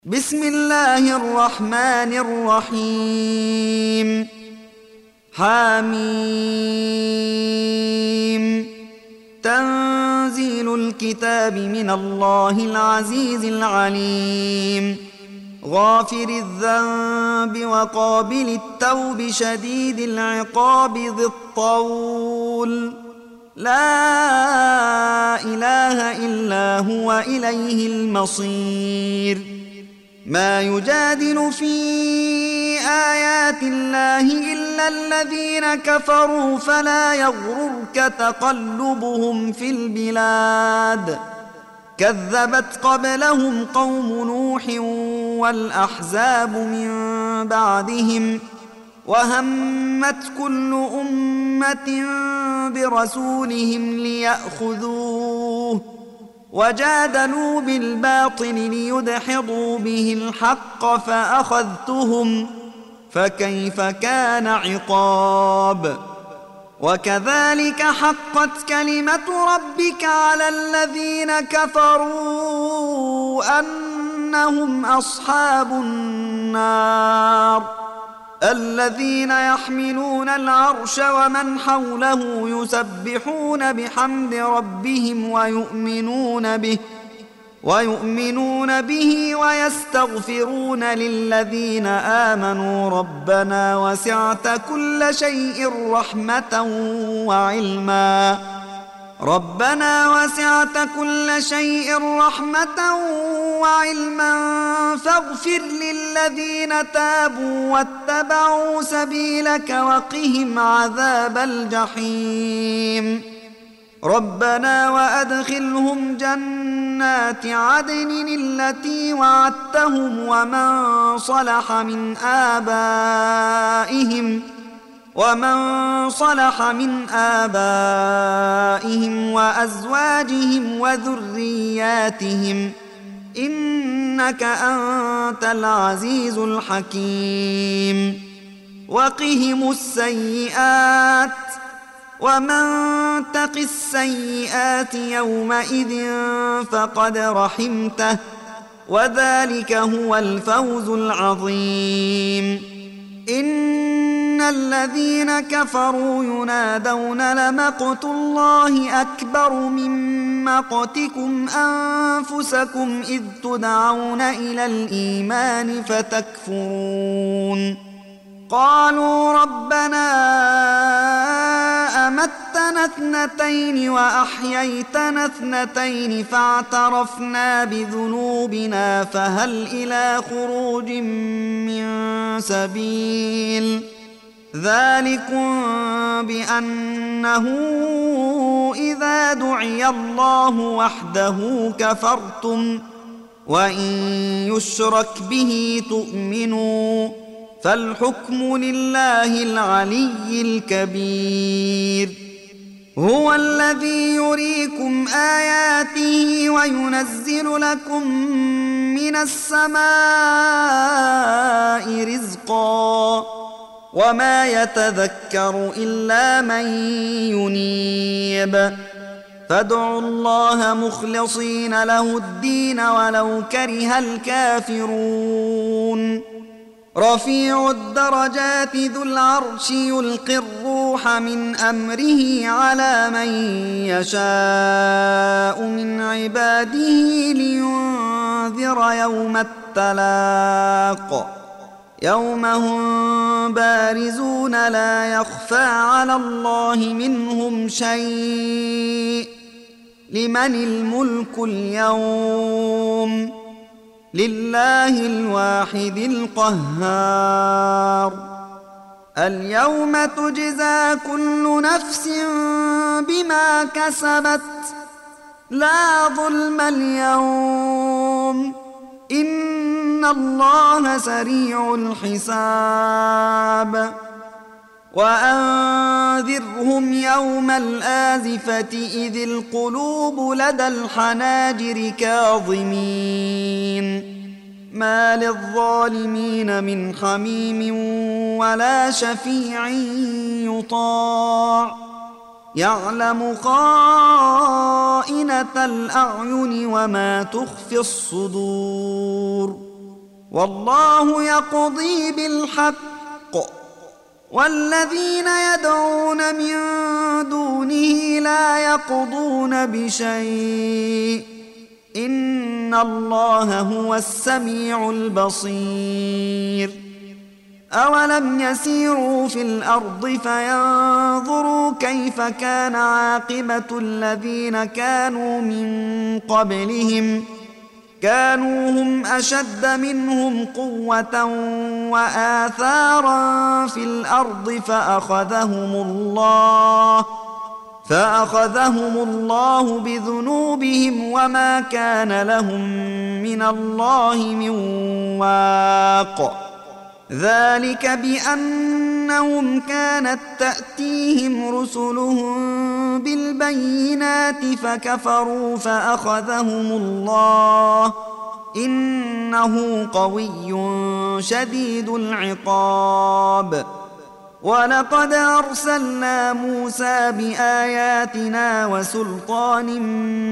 بسم الله الرحمن الرحيم. حميم. تنزيل الكتاب من الله العزيز العليم. غافر الذنب وقابل التوب شديد العقاب ذي الطول. لا إله إلا هو إليه المصير. ما يجادل في آيات الله إلا الذين كفروا فلا يغررك تقلبهم في البلاد. كذبت قبلهم قوم نوح والأحزاب من بعدهم وهمت كل أمة برسولهم ليأخذوه وجادلوا بالباطل ليدحضوا به الحق فأخذتهم فكيف كان عقاب. وكذلك حقت كلمة ربك على الذين كفروا أنهم أصحاب النار. الذين يحملون العرش ومن حوله يسبحون بحمد ربهم ويؤمنون به ويستغفرون للذين آمنوا ربنا وسعت كل شيء رحمة وعلما فاغفر للذين تابوا واتبعوا سبيلك وقهم عذاب الجحيم. ربنا وأدخلهم جنات عدن التي وعدتهم ومن صلح من آبائهم وأزواجهم وذرياتهم إنك أنت العزيز الحكيم. وقهم السيئات ومن تق السيئات يومئذ فقد رحمته وذلك هو الفوز العظيم. إن الذين كفروا ينادون لمقت الله أكبر من مقتكم أنفسكم إذ تدعون إلى الإيمان فتكفرون. قالوا ربنا أمتنا اثنتين وأحييتنا اثنتين فاعترفنا بذنوبنا فهل إلى خروج من سبيل. ذلكم بأنه إذا دعي الله وحده كفرتم وإن يشرك به تؤمنوا فالحكم لله العلي الكبير. هو الذي يريكم آياته وينزل لكم من السماء رزقا وما يتذكر إلا من ينيب. فادعوا الله مخلصين له الدين ولو كره الكافرون. رفيع الدرجات ذو العرش يلقي الروح من أمره على من يشاء من عباده لينذر يوم التلاق. يوم هم بارزون لا يخفى على الله منهم شيء. لمن الملك اليوم؟ لله الواحد القهار. اليوم تجزى كل نفس بما كسبت لا ظلم اليوم إن الله سريع الحساب. وأنذرهم يوم الآزفة إذ القلوب لدى الحناجر كاظمين ما للظالمين من حميم ولا شفيع يطاع يعلم خائنة الأعين وما تخفي الصدور والله يقضي بالحق والذين يدعون من دونه لا يقضون بشيء إن الله هو السميع البصير أولم يسيروا في الأرض فينظروا كيف كان عاقبة الذين كانوا من قبلهم كانوا هم أشد منهم قوة وآثارا في الأرض فأخذهم الله بذنوبهم وما كان لهم من الله من واق ذلك بأنهم كانت تأتيهم رسلهم بالبينات فكفروا فأخذهم الله إنه قوي شديد العقاب ولقد أرسلنا موسى بآياتنا وسلطان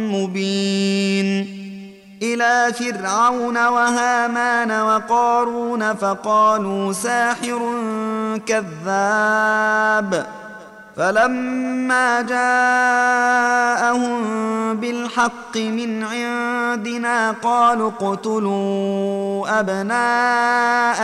مبين إلى فرعون وهامان وقارون فقالوا ساحر كذاب فلما جاءهم بالحق من عندنا قالوا اقتلوا أبناء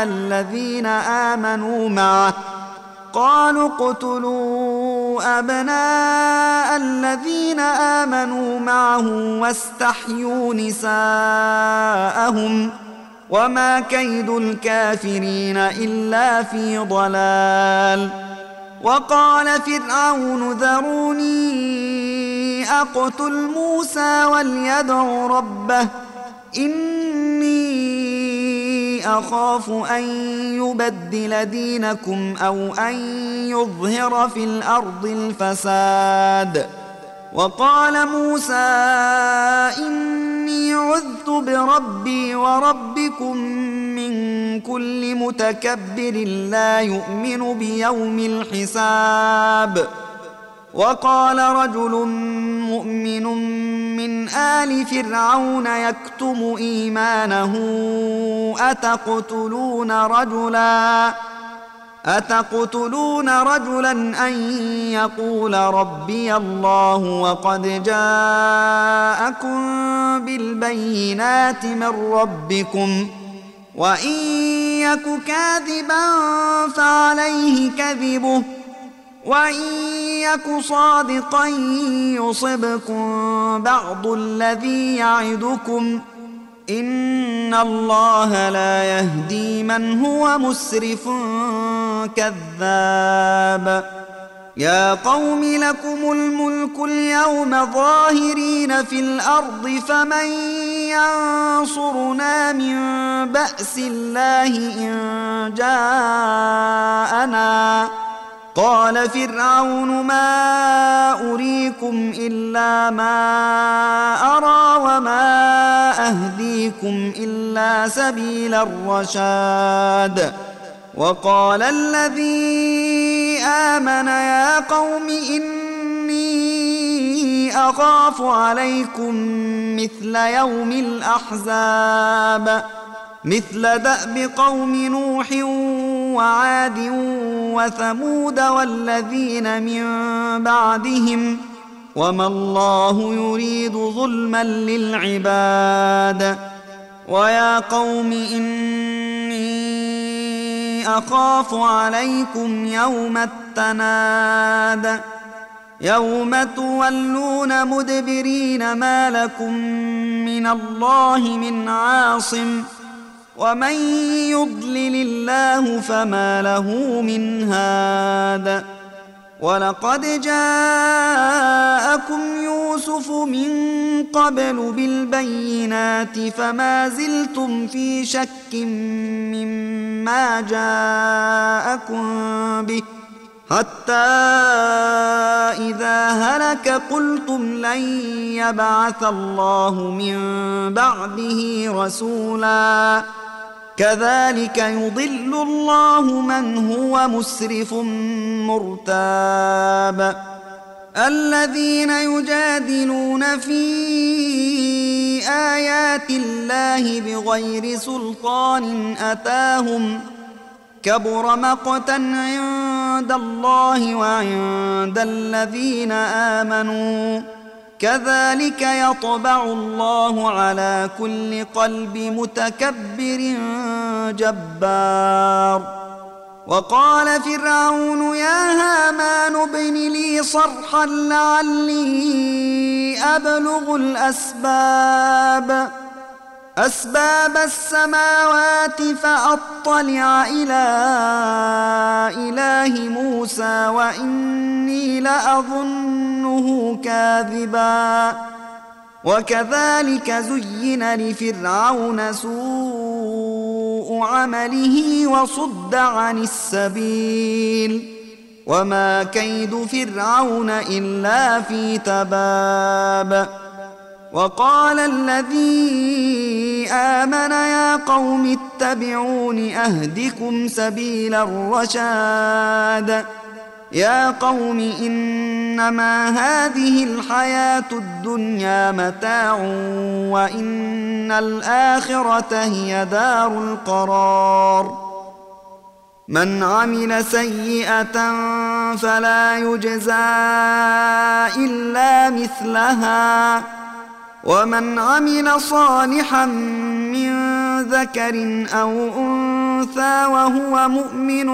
الذين آمنوا معه واستحيوا نساءهم وما كيد الكافرين إلا في ضلال وقال فرعون ذروني أقتل موسى وليدع ربه إني أخاف أن يبدل دينكم أو أن يظهر في الأرض الفساد وقال موسى إني عذت بربي وربكم من كل متكبر لا يؤمن بيوم الحساب وقال رجل مؤمن من آل فرعون يكتم إيمانه أتقتلون رجلا أن يقول ربي الله وقد جاءكم بالبينات من ربكم وإن يك كاذبا فعليه كذبه وإن يك صادقا يصبكم بعض الذي يعدكم إن الله لا يهدي من هو مسرف كذاب يا قوم لكم الملك اليوم ظاهرين في الأرض فمن ينصرنا من بأس الله إن جاءنا قال فرعون ما أريكم إلا ما أرى وما أهديكم إلا سبيل الرشاد وقال الذي آمن يا قوم إني أخاف عليكم مثل يوم الأحزاب مثل دأب قوم نوح وعاد وثمود والذين من بعدهم وما الله يريد ظلما للعباد ويا قوم إني أخاف عليكم يوم التناد يوم تولون مدبرين ما لكم من الله من عاصم ومن يضلل الله فما له من هاد ولقد جاءكم يوسف من قبل بالبينات فما زلتم في شك مما جاءكم به حتى إذا هلك قلتم لن يبعث الله من بعده رسولا كذلك يضل الله من هو مسرف مرتاب الذين يجادلون في بآيات الله بغير سلطان أتاهم كبر مقتا عند الله وعند الذين آمنوا كذلك يطبع الله على كل قلب متكبر جبار. وقال فرعون يا هامان ابن لي صرحا لعلي أبلغ أسباب السماوات فأطلع إلى إله موسى وإني لأظنه كاذبا. وكذلك زين لفرعون سوء عمله وصد عن السبيل وما كيد فرعون إلا في تباب. وقال الذي آمن يا قوم اتبعون أهدكم سبيل الرشاد. يا قوم إنما هذه الحياة الدنيا متاع وإن الآخرة هي دار القرار. من عمل سيئة فلا يجزى إلا مثلها ومن عمل صالحا من ذكر أو أنثى وهو مؤمن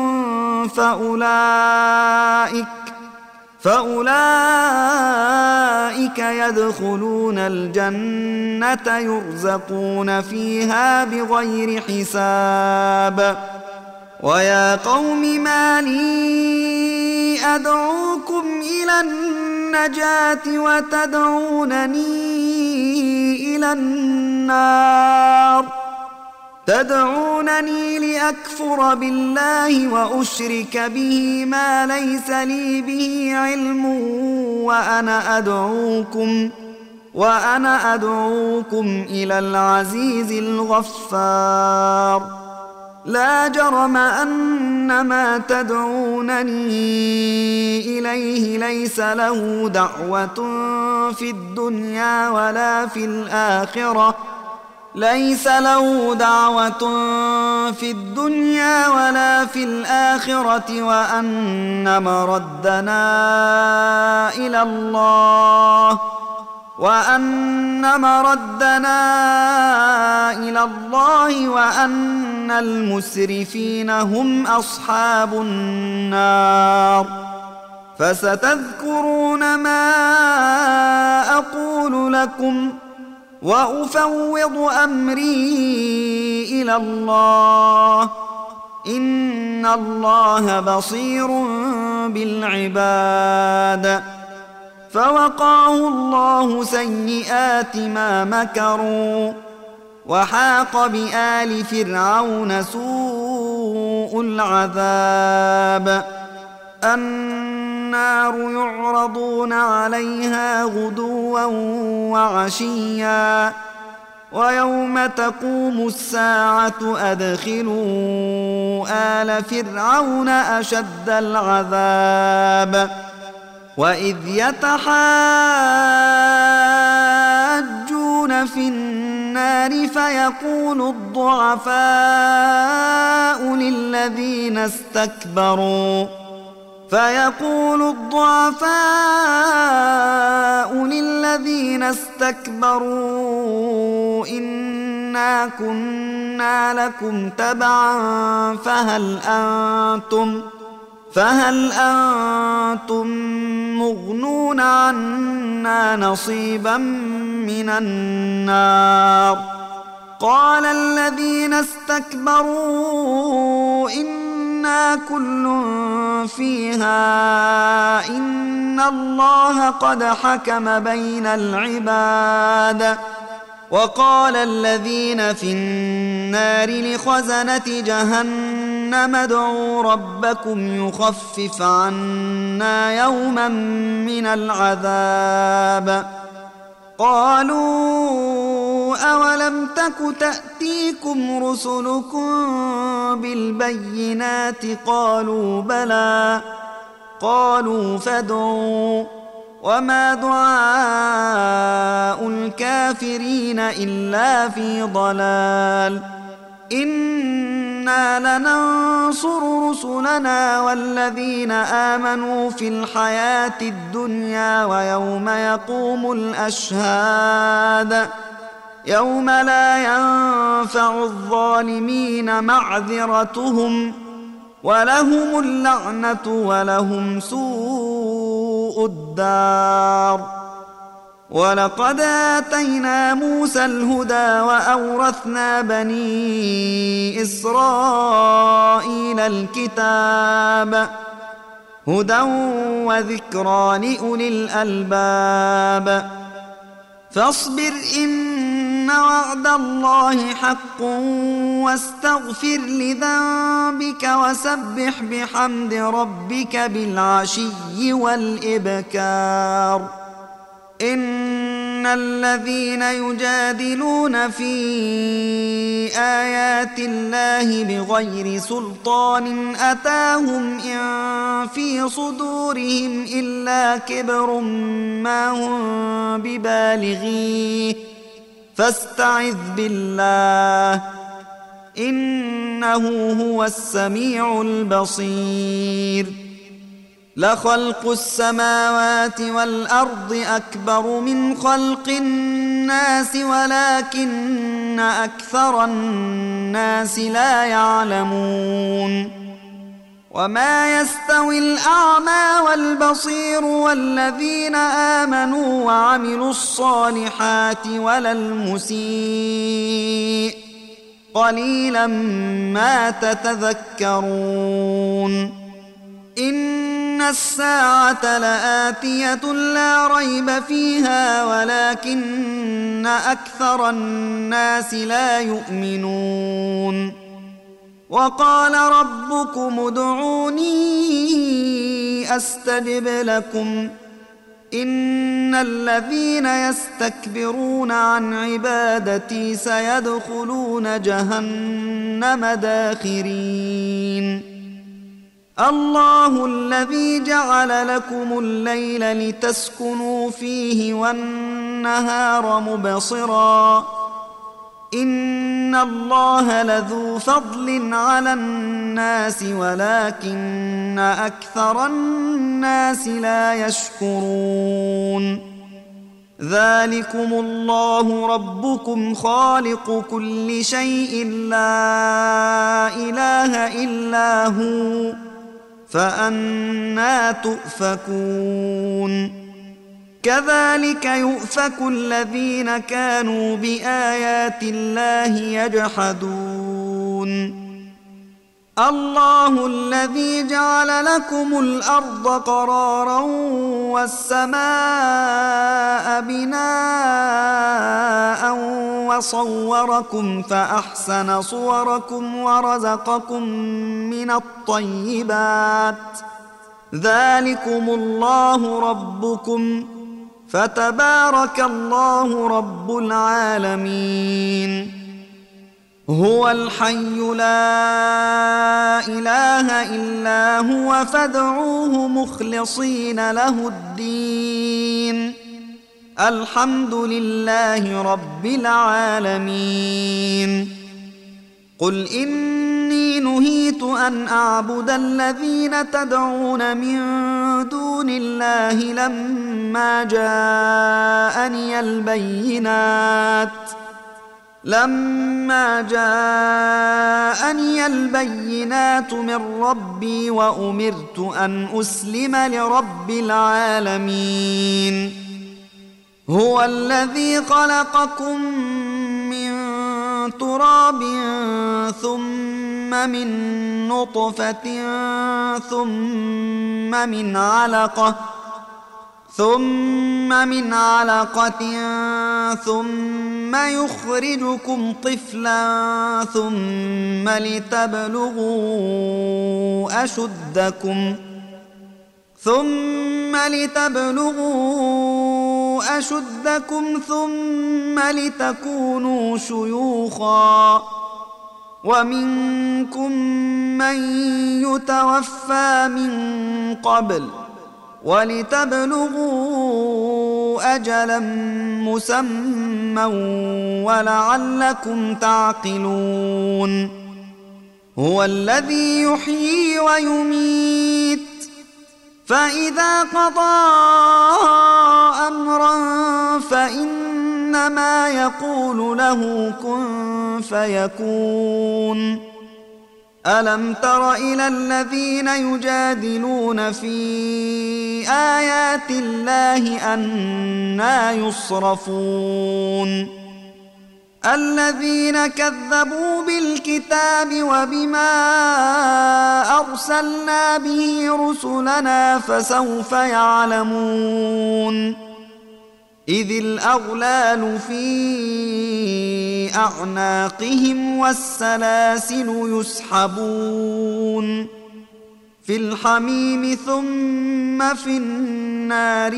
فأولئك يدخلون الجنة يرزقون فيها بغير حساب. ويا قوم ما لي أدعوكم إلى النجاة وتدعونني إلى النار تدعونني لأكفر بالله وأشرك به ما ليس لي به علم وأنا أدعوكم إلى العزيز الغفار. لا جرم أن ما تدعونني إليه ليس له دعوة في الدنيا ولا في الآخرة وأن مردنا إلى الله وأن المسرفين هم أصحاب النار. فستذكرون ما أقول لكم وأفوض أمري إلى الله إن الله بصير بالعباد. فوقاه الله سيئات ما مكروا وحاق بآل فرعون سوء العذاب. النار يعرضون عليها غدوا وعشيا ويوم تقوم الساعة أدخلوا آل فرعون أشد العذاب. وإذ يتحاجون في النار فيقول الضعفاء للذين استكبروا إنا كنا لكم تبعا فهل أنتم مغنون عنا نصيبا من النار. قال الذين استكبروا إنا كل فيها إن الله قد حكم بين العباد. وقال الذين في النار لخزنة جهنم ادعوا ربكم يخفف عنا يوما من العذاب. قالوا أولم تك تأتيكم رسلكم بالبينات قالوا بلى قالوا فادعوا وما دعاء الكافرين إلا في ضلال إنا لننصر رسلنا والذين آمنوا في الحياة الدنيا ويوم يقوم الأشهاد يوم لا ينفع الظالمين معذرتهم ولهم اللعنة ولهم سوء الدار ولقد آتينا موسى الهدى وأورثنا بني إسرائيل الكتاب هدى وذكرى لأولي الألباب فاصبر إن وعد الله حق واستغفر لذنبك وسبح بحمد ربك بالعشي والإبكار إن الذين يجادلون في آيات الله بغير سلطان أتاهم إن في صدورهم إلا كبر ما هم ببالغيه فاستعذ بالله إنه هو السميع البصير لخلق السماوات والأرض أكبر من خلق الناس ولكن أكثر الناس لا يعلمون وما يستوي الأعمى والبصير والذين آمنوا وعملوا الصالحات ولا المسيء قليلا ما تتذكرون إن الساعة لآتية لا ريب فيها ولكن أكثر الناس لا يؤمنون وقال ربكم ادعوني أستجب لكم إن الذين يستكبرون عن عبادتي سيدخلون جهنم داخرين الله الذي جعل لكم الليل لتسكنوا فيه والنهار مبصرا إن الله لذو فضل على الناس ولكن أكثر الناس لا يشكرون ذلكم الله ربكم خالق كل شيء لا إله إلا هو فأنى تؤفكون كذلك يؤفك الذين كانوا بآيات الله يجحدون الله الذي جعل لكم الأرض قرارا والسماء بناء وصوركم فأحسن صوركم ورزقكم من الطيبات ذلكم الله ربكم فتبارك الله رب العالمين هو الحي لا إله إلا هو فادعوه مخلصين له الدين الحمد لله رب العالمين قل إني نهيت أن أعبد الذين تدعون من دون الله لما جاءني البينات من ربي وأمرت أن أسلم لرب العالمين هو الذي خلقكم من تراب ثم من نطفة ثم من علقة ثم يخرجكم طفلا ثم لتبلغوا أشدكم ثم لتكونوا شيوخا ومنكم من يتوفى من قبل ولتبلغوا أجلا مسمى ولعلكم تعقلون. هو الذي يحيي ويميت، فإذا قضى أمرا فإنما يقول له كن فيكون. ألم تر إلى الذين يجادلون في آيات الله أنى يصرفون؟ الذين كذبوا بالكتاب وبما أرسلنا به رسلنا فسوف يعلمون. إذ الأغلال في أعناقهم والسلاسل يسحبون في الحميم ثم في النار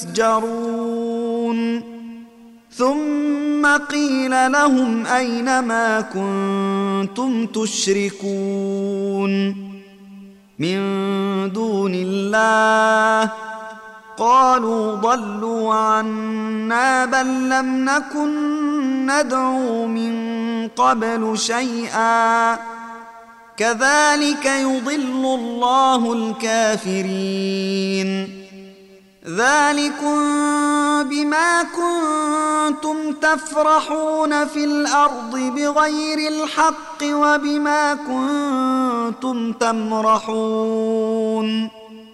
يسجرون. ثم قيل لهم أين ما كنتم تشركون من دون الله؟ قالوا ضلوا عنا بل لم نكن ندعو من قبل شيئا كذلك يضل الله الكافرين. ذلكم بما كنتم تفرحون في الأرض بغير الحق وبما كنتم تمرحون.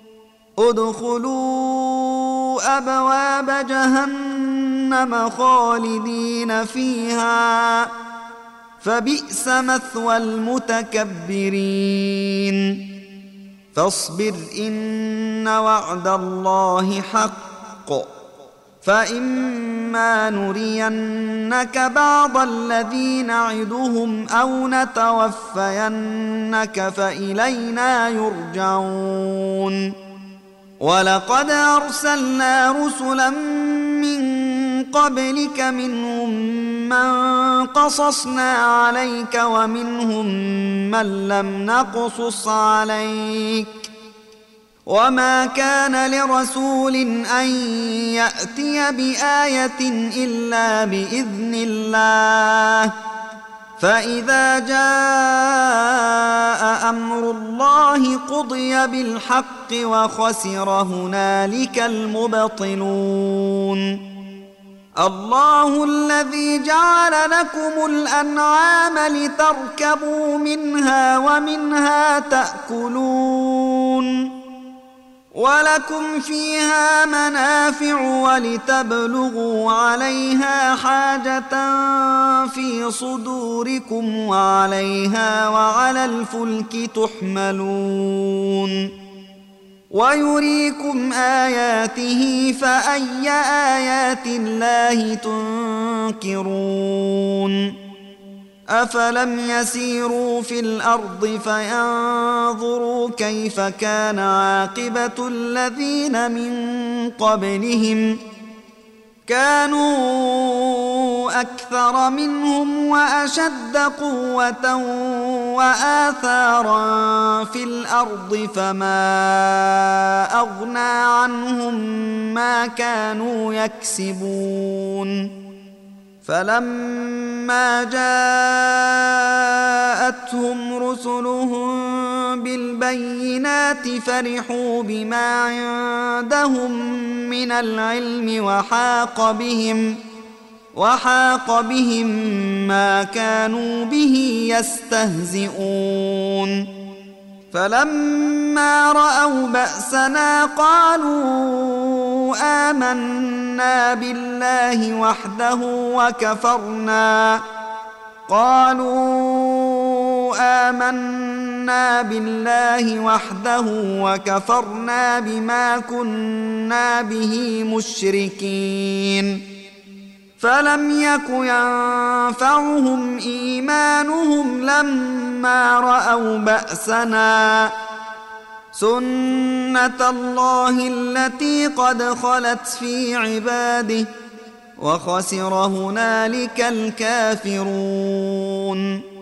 ادخلوا أبواب جهنم خالدين فيها فبئس مثوى المتكبرين. فاصبر إن وعد الله حق، فإما نرينك بعض الذي نعدهم أو نتوفينك فإلينا يرجعون. ولقد أرسلنا رسلا من قبلك منهم من قصصنا عليك ومنهم من لم نقصص عليك، وما كان لرسول أن يأتي بآية إلا بإذن الله. فإذا جاء أمر الله قضي بالحق وخسر هنالك المبطلون. الله الذي جعل لكم الأنعام لتركبوا منها ومنها تأكلون ولكم فيها منافع ولتبلغوا عليها حاجة في صدوركم وعليها وعلى الفلك تحملون. ويريكم آياته فأي آيات الله تنكرون. أفلم يسيروا في الأرض فينظروا كيف كان عاقبة الذين من قبلهم؟ كانوا أكثر منهم وأشد قوة وآثارا في الأرض فما أغنى عنهم ما كانوا يكسبون. فلما جاءتهم رسلهم بالبينات فرحوا بما عندهم من العلم وحاق بهم ما كانوا به يستهزئون. فلما رأوا بأسنا قالوا آمنا بالله وحده وكفرنا بما كنا به مشركين. فلم يك ينفعهم إيمانهم لما رأوا بأسنا سنة الله التي قد خلت في عباده وخسر هنالك الكافرون.